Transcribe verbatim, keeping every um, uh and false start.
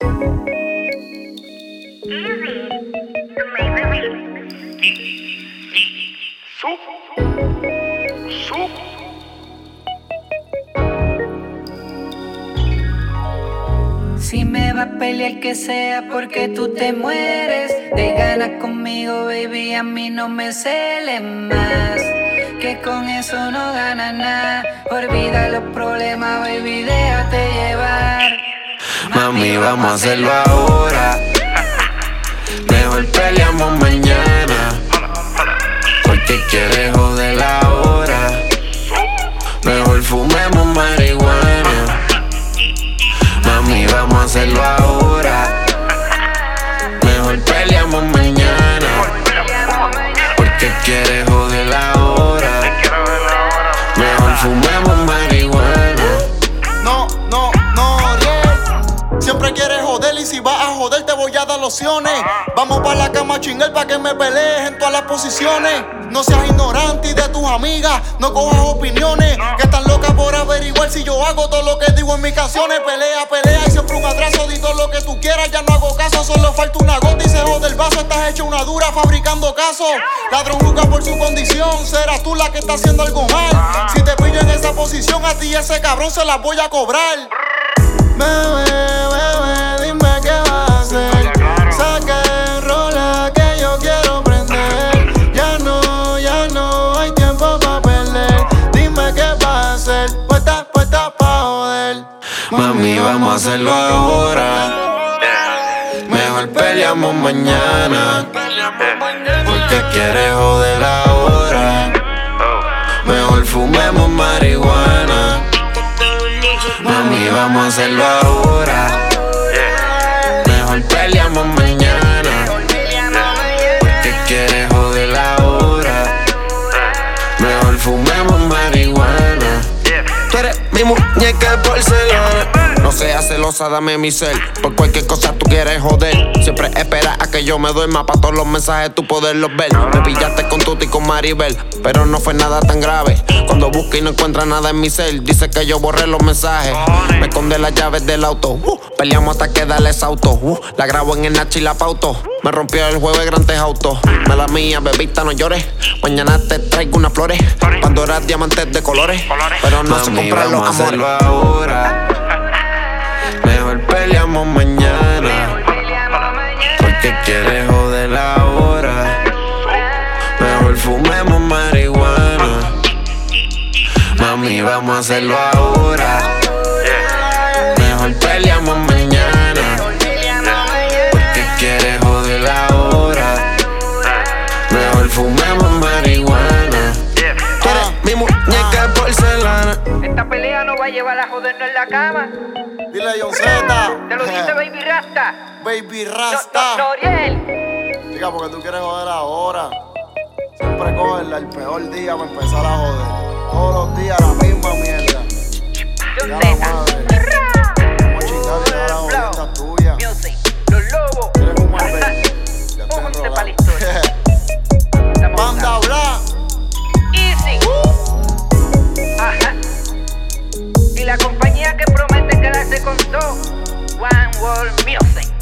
Si me va a pelear que sea porque tú te mueres de ganas conmigo, baby, a mí no me celes más, que con eso no ganas nada. Olvida los problemas, baby, déjate llevar. Mami, vamos a hacerlo ahora. Mejor peleamos mañana, porque quieres joder la hora. Mejor fumemos marihuana. Mami, vamos a hacerlo ahora. Mejor peleamos mañana, porque quieres joder la hora. Mejor fumemos marihuana. No, no, no, yeah. Siempre quieres joder y si vas a joder te voy a dar lociones. Vamos pa' la cama a chingar pa' que me pelees en todas las posiciones. No seas ignorante y de tus amigas no cojas opiniones, que están locas por averiguar si yo hago todo lo que digo en mis canciones. Pelea, pelea y siempre un atraso. Di todo lo que tú quieras, ya no hago caso. Solo falta una gota y se jode el vaso. Estás hecha una dura fabricando casos. Ladrón juzga por su condición. Serás tú la que está haciendo algo mal. Si te pillo en esa posición, a ti ese cabrón se las voy a cobrar. Bebé, bebé, dime qué vas a hacer. Saca el rola que yo quiero prender. Ya no, ya no hay tiempo pa' perder. Dime qué vas a hacer. Puesta, puesta pa' joder. Mami, vamos a hacerlo ahora. Mejor peleamos mañana, porque quieres joder ahora. Mejor fumemos marihuana. Mami, vamos a hacerlo ahora. Mejor peleamos mañana, porque quieres joder ahora. Mejor fumemos marihuana. Tú eres mi muñeca de porcelana. No seas celosa, dame mi cel. Por cualquier cosa tú quieres joder. Siempre esperas a que yo me duerma, pa' todos los mensajes tú poderlos ver. Me pillaste con Tuti y con Maribel, pero no fue nada tan grave. Cuando busca y no encuentra nada en mi cel, dice que yo borré los mensajes. Me esconde las llaves del auto, uh, peleamos hasta que dale auto. uh, La grabo en el Nachi y la pauto. Me rompió el juego de grandes autos. Mala mía, bebita, no llores. Mañana te traigo unas flores. Pandora, diamantes de colores, pero no se compran los amores. Ahora. Mejor peleamos mañana, porque quieres joder ahora. Mejor fumemos marihuana. Mami, vamos a hacerlo ahora. Mejor peleamos mañana, porque quieres joder ahora. Mejor fumemos marihuana. Tú eres mi muñeca de porcelana. Esta pelea no va a llevar a jodernos en la cama. Dile John Z. Te lo dice Baby Rasta. Baby Rasta. No, no, Noriel. Chica, porque tú quieres joder ahora. Siempre cogerla el peor día para empezar a joder. Todos los días la misma mierda. John Ya Z. la madre. Vamos a chingar y ahora joder esta tuya. Music. Los lobos. ¿Quieres fumar, baby? Ya te Pónganse enrolado. pa' la historia. Banda Bla. Easy. Ajá. Y la compañía que promete quedarse con todo, One World Music.